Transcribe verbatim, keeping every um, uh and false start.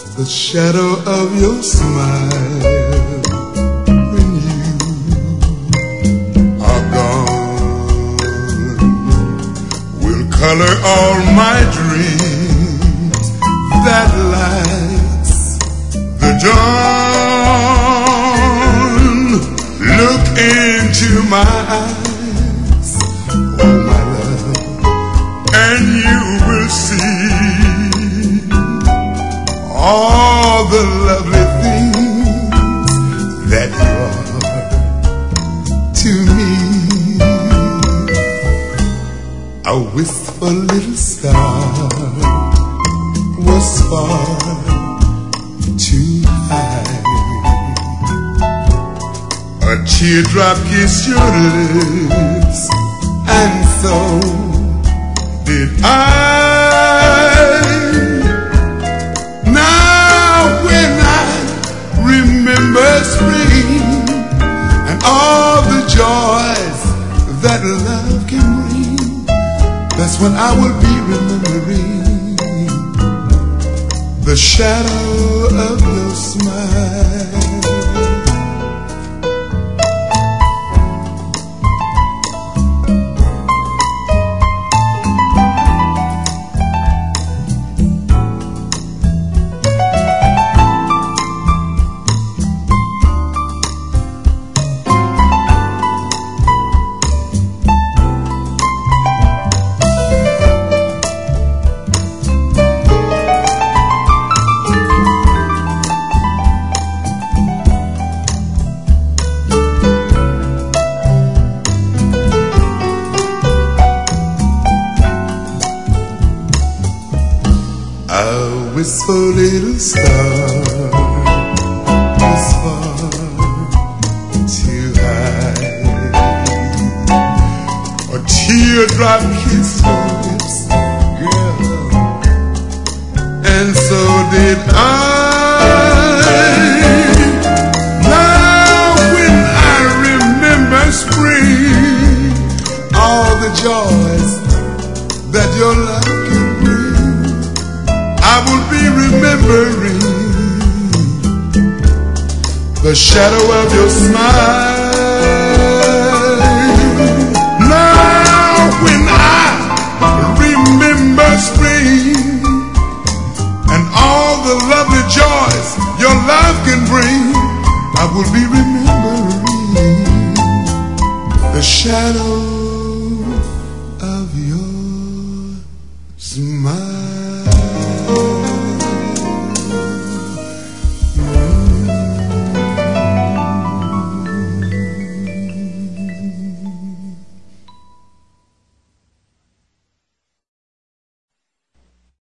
the shadow of your smile when you are gone will color all my dreams that lights the dawn. Look into my eyes, oh my love, and you will see all the lovely things that you are to me. A wistful little star was far too high. A teardrop kissed your lips, and so did I. Remember spring and all the joys that love can bring. That's when I will be remembering the shadow of your smile. A wistful little star was far too high. A teardrop kissed your lips, girl, and so did I. Now when I remember spring, all the joys that your love can bring, I will be remembering the shadow of your smile. Now when I remember spring and all the lovely joys your love can bring, I will be remembering the shadow of your smile.